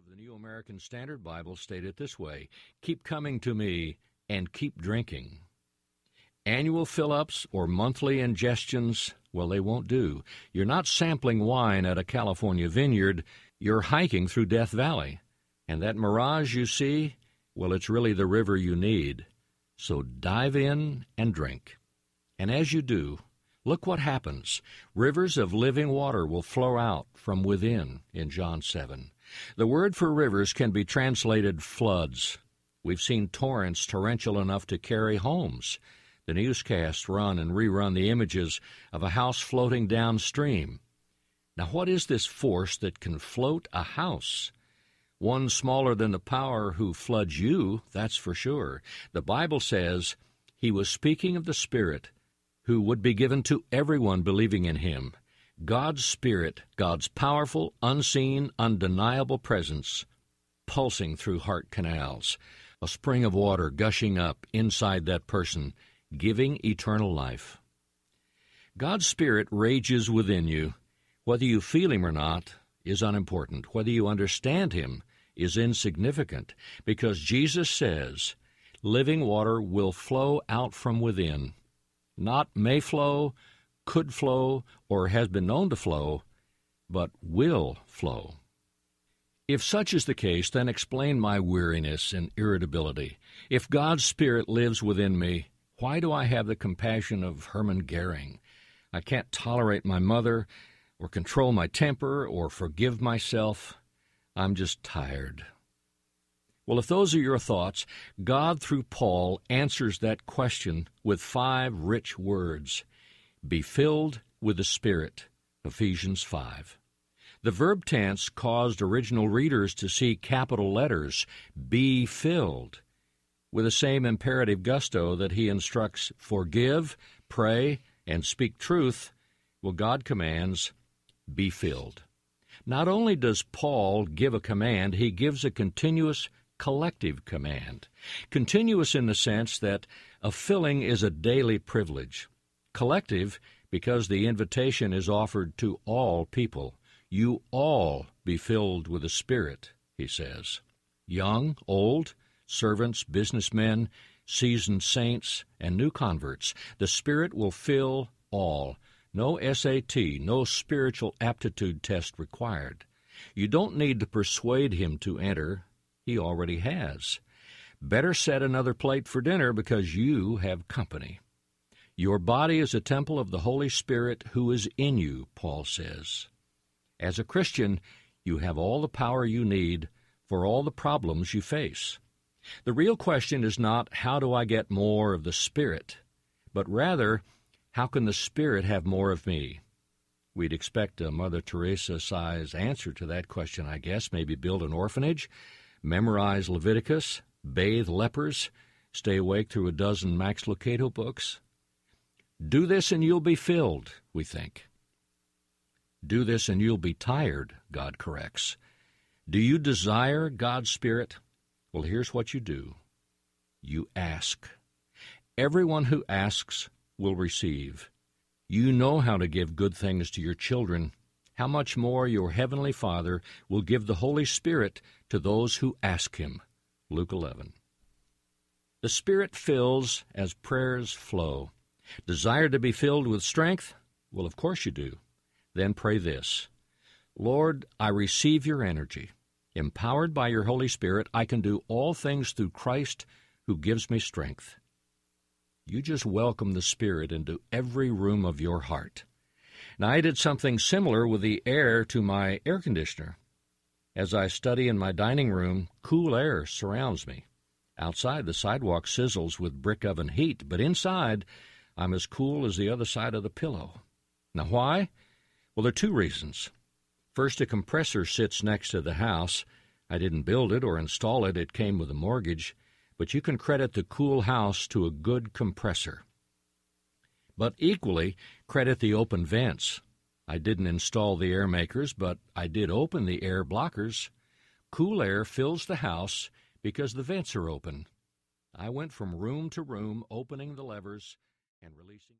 of the New American Standard Bible state it this way: keep coming to me and keep drinking. Annual fill-ups or monthly ingestions, well, they won't do. You're not sampling wine at a California vineyard. You're hiking through Death Valley. And that mirage you see, well, it's really the river you need. So dive in and drink. And as you do, look what happens. Rivers of living water will flow out from within in John 7. The word for rivers can be translated floods. We've seen torrents torrential enough to carry homes. The newscasts run and rerun the images of a house floating downstream. Now, what is this force that can float a house? One smaller than the power who floods you, that's for sure. The Bible says he was speaking of the Spirit who would be given to everyone believing in him. God's Spirit, God's powerful, unseen, undeniable presence, pulsing through heart canals, a spring of water gushing up inside that person, giving eternal life. God's Spirit rages within you. Whether you feel him or not is unimportant. Whether you understand him is insignificant, because Jesus says living water will flow out from within. Not may flow, could flow, or has been known to flow, but will flow. If such is the case, then explain my weariness and irritability. If God's Spirit lives within me, why do I have the compassion of Hermann Goering? I can't tolerate my mother, or control my temper, or forgive myself. I'm just tired. Well, if those are your thoughts, God, through Paul, answers that question with 5 rich words. Be filled with the Spirit, Ephesians 5. The verb tense caused original readers to see capital letters, be filled, with the same imperative gusto that he instructs forgive, pray, and speak truth. Well, God commands, be filled. Not only does Paul give a command, he gives a continuous collective command. Continuous in the sense that a filling is a daily privilege. Collective because the invitation is offered to all people. You all be filled with the Spirit, he says. Young, old, servants, businessmen, seasoned saints, and new converts. The Spirit will fill all. No SAT, no spiritual aptitude test required. You don't need to persuade him to enter. He already has. Better set another plate for dinner because you have company. Your body is a temple of the Holy Spirit who is in you, Paul says. As a Christian, you have all the power you need for all the problems you face. The real question is not, how do I get more of the Spirit? But rather, how can the Spirit have more of me? We'd expect a Mother Teresa-size answer to that question, I guess. Maybe build an orphanage, memorize Leviticus, bathe lepers, stay awake through a dozen Max Lucado books. Do this and you'll be filled, we think. Do this and you'll be tired, God corrects. Do you desire God's Spirit? Well, here's what you do. You ask. Everyone who asks will receive. You know how to give good things to your children. How much more your heavenly Father will give the Holy Spirit to those who ask him. Luke 11. The Spirit fills as prayers flow. Desire to be filled with strength? Well, of course you do. Then pray this. Lord, I receive your energy. Empowered by your Holy Spirit, I can do all things through Christ who gives me strength. You just welcome the Spirit into every room of your heart. Now, I did something similar with the air to my air conditioner. As I study in my dining room, cool air surrounds me. Outside, the sidewalk sizzles with brick oven heat, but inside, I'm as cool as the other side of the pillow. Now, why? Well, there are 2 reasons. First, a compressor sits next to the house. I didn't build it or install it. It came with a mortgage. But you can credit the cool house to a good compressor. But equally, credit the open vents. I didn't install the air makers, but I did open the air blockers. Cool air fills the house because the vents are open. I went from room to room, opening the levers and releasing.